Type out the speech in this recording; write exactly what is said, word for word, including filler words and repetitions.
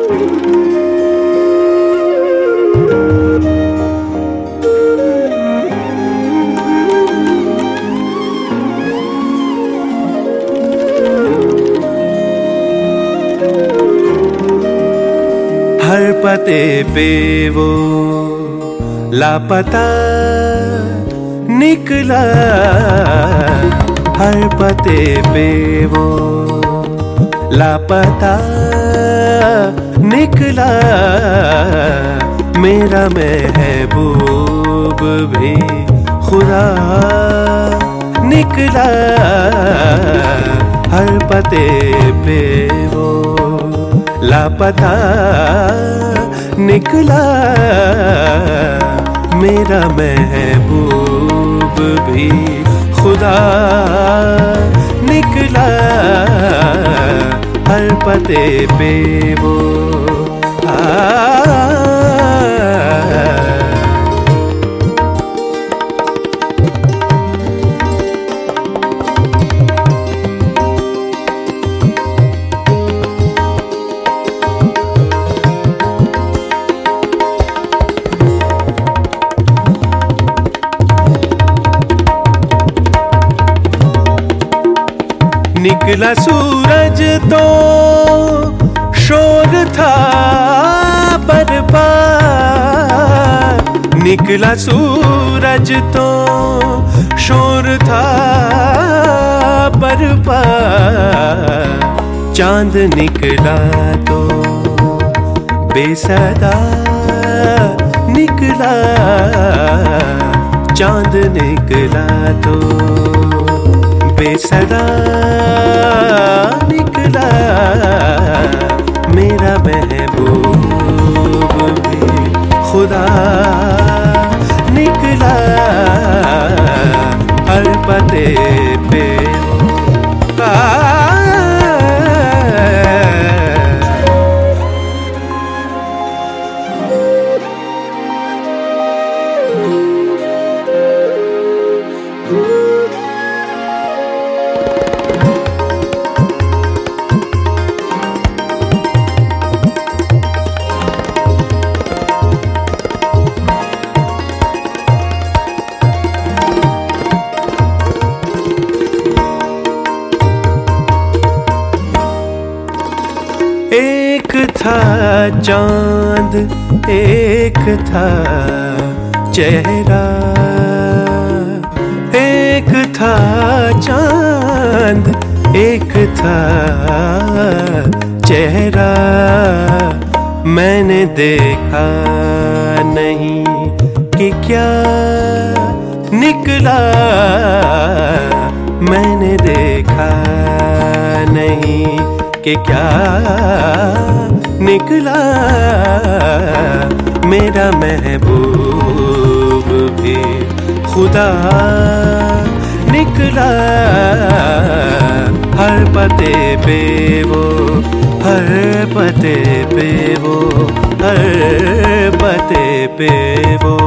हर पते पे वो लापता निकला, हर पते पे वो लापता निकला। मेरा महबूब भी खुदा निकला, हर पते पे वो लापता निकला। मेरा महबूब भी खुदा निकला, हर पते पे वो आ निकला सूरज तो शोर था बरपा, निकला सूरज तो शोर था बरपा। चांद निकला तो बेसदा निकला, चांद निकला तो बेसदा निकला। मेरा महबूब भी खुदा निकला, हर पते पे आ एक था चांद, एक था चेहरा, एक था चांद, एक था चेहरा। मैंने देखा नहीं कि क्या निकला, मैंने देखा नहीं कि क्या निकला। मेरा महबूब भी खुदा निकला, हर पते पे वो, हर पते पे वो, हर पते पे वो।